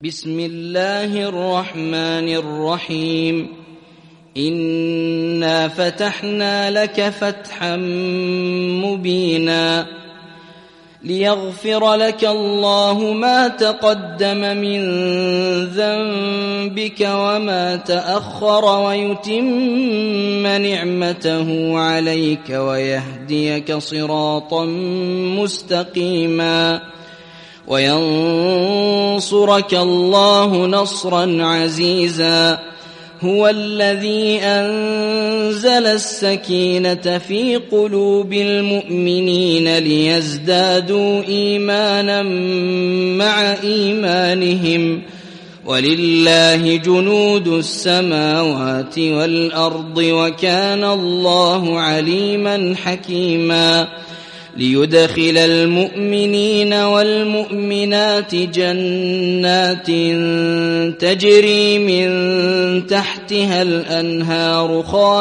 بسم الله الرحمن الرحيم إنا فتحنا لك فتحا مبينا ليغفر لك الله ما تقدم من ذنبك وما تأخر ويتم نعمته عليك ويهديك صراطا مستقيما وينصرك الله نصرا عزيزا هو الذي أنزل السكينة في قلوب المؤمنين ليزدادوا إيمانا مع إيمانهم ولله جنود السماوات والأرض وكان الله عليما حكيما ليدخل المؤمنين والمؤمنات جنات تجري من تحتها الأنهار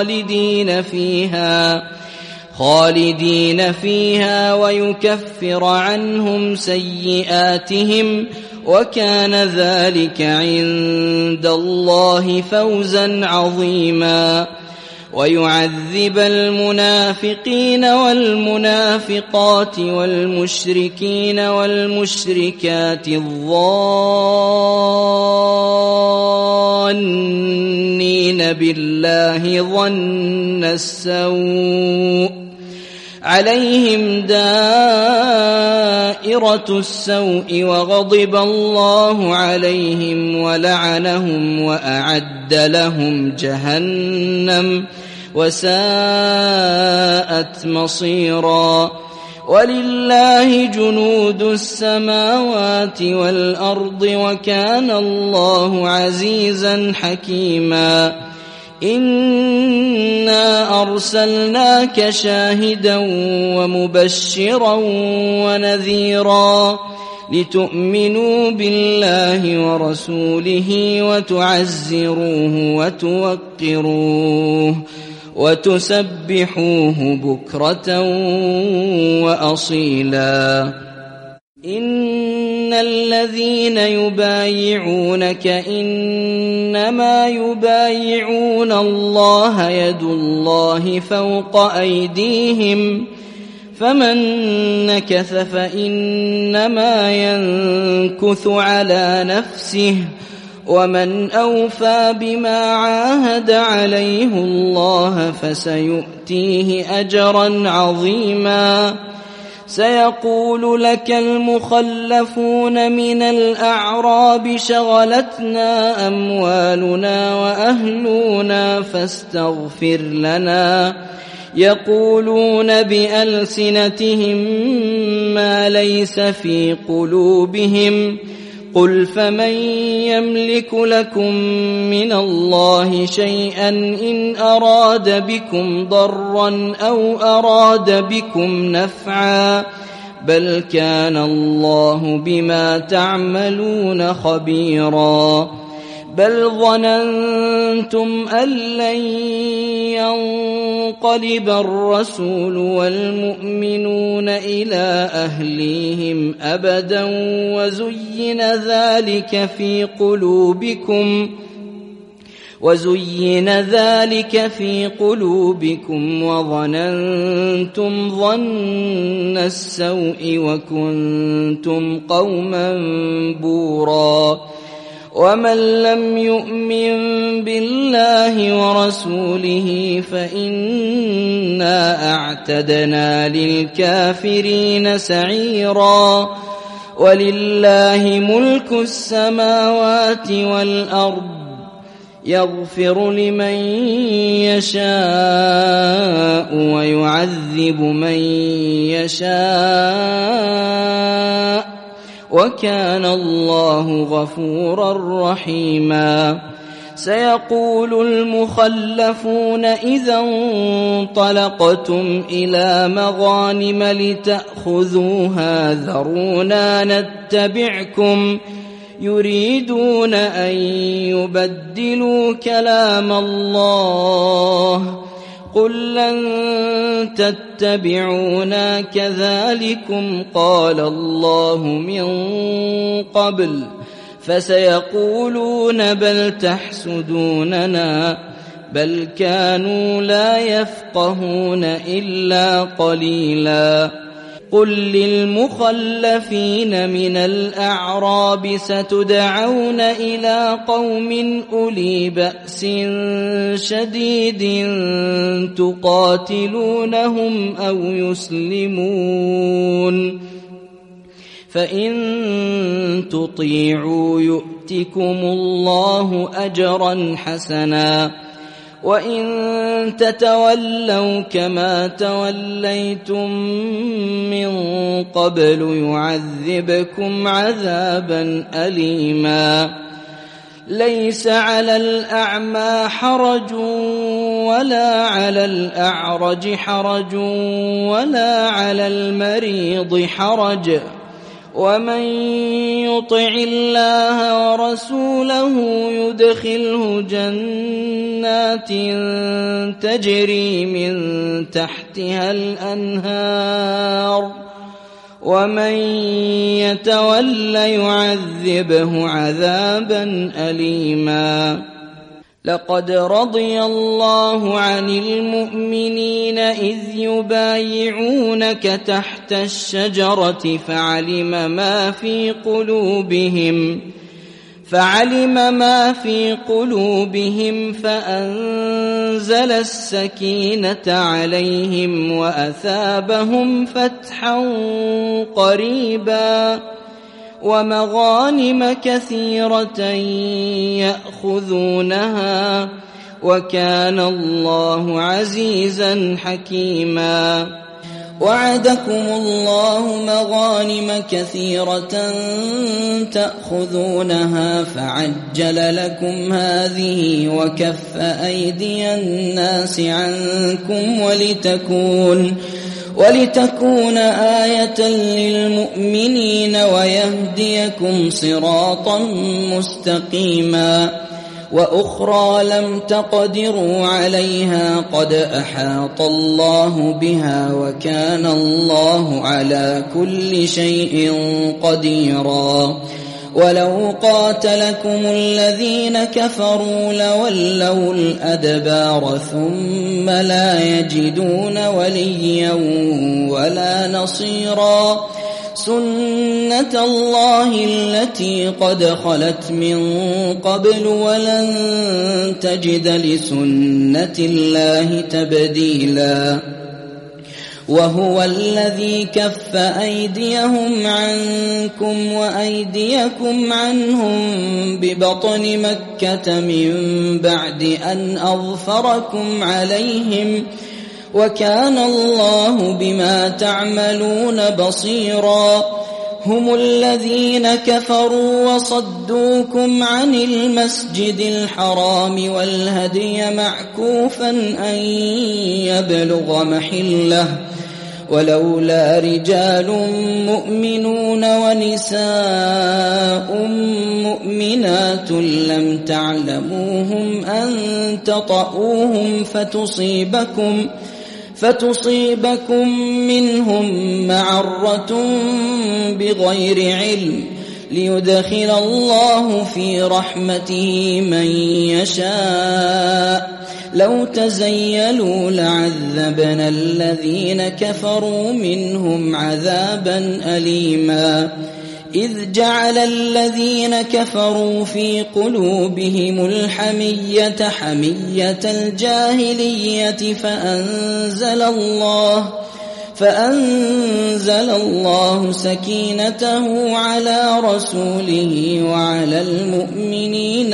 خالدين فيها ويكفر عنهم سيئاتهم وكان ذلك عند الله فوزا عظيما ويعذب المنافقين والمنافقات والمشركين والمشركات الظانين بالله ظن السوء عليهم دائرة السوء وغضب الله عليهم ولعنهم وأعد لهم جهنم وساءت مصيرا ولله جنود السماوات والأرض وكان الله عزيزا حكيما إنا أرسلناك شاهدا ومبشرا ونذيرا لتؤمنوا بالله ورسوله وتعزروه وتوقروه وتسبحوه بكرة وأصيلا إن الذين يبايعونك إنما يبايعون الله يد الله فوق أيديهم فمن نكث فإنما ينكث على نفسه ومن أوفى بما عاهد عليه الله فسيؤتيه أجرا عظيما سيقول لك المخلفون من الأعراب شغلتنا أموالنا وأهلنا فاستغفر لنا يقولون بألسنتهم ما ليس في قلوبهم قل فمن يملك لكم من الله شيئا إن أراد بكم ضرا أو أراد بكم نفعا بل كان الله بما تعملون خبيرا بل ظننتم أن لن ينقلب الرسول والمؤمنون إلى أهليهم أبدا وزين ذلك في قلوبكم وظننتم ظن السوء وكنتم قوما بورا ومن لم يؤمن بالله ورسوله فإنا أعتدنا للكافرين سعيرا ولله ملك السماوات والأرض يغفر لمن يشاء ويعذب من يشاء وكان الله غفورا رحيما سيقول المخلفون إذا انطلقتم إلى مغانم لتأخذوها ذرونا نتبعكم يريدون أن يبدلوا كلام الله قل لن تتبعونا كذلكم قال الله من قبل فسيقولون بل تحسدوننا بل كانوا لا يفقهون إلا قليلا. قل للمخلفين من الأعراب ستدعون إلى قوم أولي بأس شديد تقاتلونهم أو يسلمون فإن تطيعوا يؤتكم الله أجرا حسنا وإن تتولوا كما توليتم من قبل يعذبكم عذابا أليما. ليس على الأعمى حرج ولا على الأعرج حرج ولا على المريض حرج ومن يطع الله ورسوله يدخله جنات تجري من تحتها الأنهار ومن يتول يعذبه عذابا أليما. لقد رضي الله عن المؤمنين إذ يبايعونك تحت الشجرة فعلم ما في قلوبهم فأنزل السكينة عليهم وأثابهم فتحا قريبا ومغانم كثيرة يأخذونها وكان الله عزيزا حكيما. وعدكم الله مغانم كثيرة تأخذونها فعجل لكم هذه وكف أيدي الناس عنكم ولتكون آية للمؤمنين ويهديكم صراطا مستقيما. وأخرى لم تقدروا عليها قد أحاط الله بها وكان الله على كل شيء قديرا. ولو قاتلكم الذين كفروا لولوا الأدبار ثم لا يجدون وليا ولا نصيرا. سنة الله التي قد خلت من قبل ولن تجد لسنة الله تبديلا. وهو الذي كف أيديهم عنكم وأيديكم عنهم ببطن مكة من بعد أن أظفركم عليهم وكان الله بما تعملون بصيرا. هم الذين كفروا وصدوكم عن المسجد الحرام والهدي معكوفا أن يبلغ محله ولولا رجال مؤمنون ونساء مؤمنات لم تعلموهم أن تطؤوهم فتصيبكم منهم معرة بغير علم ليدخل الله في رحمته من يشاء. لو تزيلوا لعذبنا الذين كفروا منهم عذابا أليما. إذ جعل الذين كفروا في قلوبهم الحمية حمية الجاهلية فأنزل الله سكينته على رسوله وعلى المؤمنين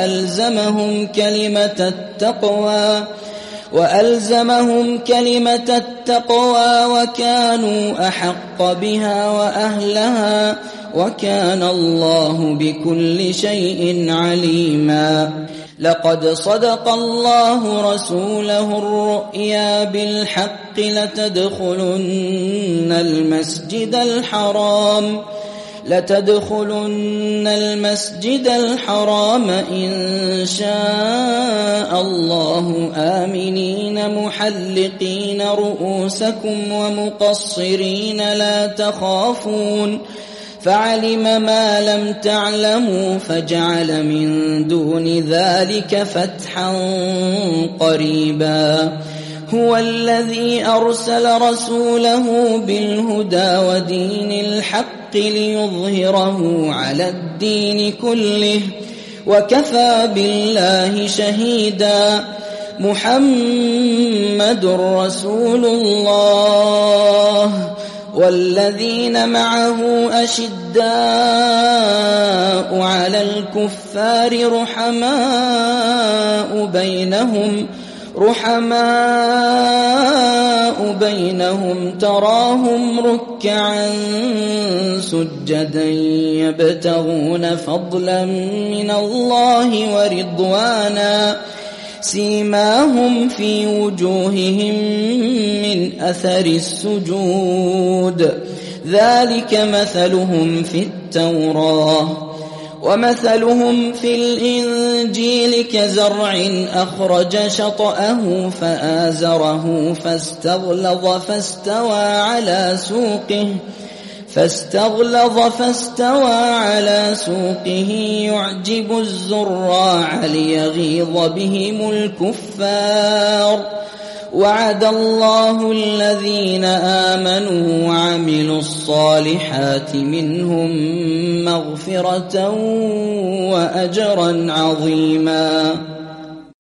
وألزمهم كلمة التقوى وكانوا أحق بها وأهلها وكان الله بكل شيء عليما. لقد صدق الله رسوله الرؤيا بالحق لتدخلن المسجد الحرام إن شاء الله آمنين محلقين رؤوسكم ومقصرين لا تخافون فعلم ما لم تعلموا فجعل من دون ذلك فتحا قريبا هو الذي أرسل رسوله بالهدى ودين الحق ليظهره على الدين كله وكفى بالله شهيدا محمد رسول الله والذين معه أشداء على الكفار رحماء بينهم تراهم ركعا سجدا يبتغون فضلا من الله ورضوانا سيماهم في وجوههم من أثر السجود ذلك مثلهم في التوراة ومثلهم في الإنجيل كزرع أخرج شطأه فآزره فاستغلظ فاستوى على سوقه يعجب الزراع ليغيظ بهم الكفار وعد الله الذين آمنوا وعملوا الصالحات منهم مغفرة وأجرا عظيما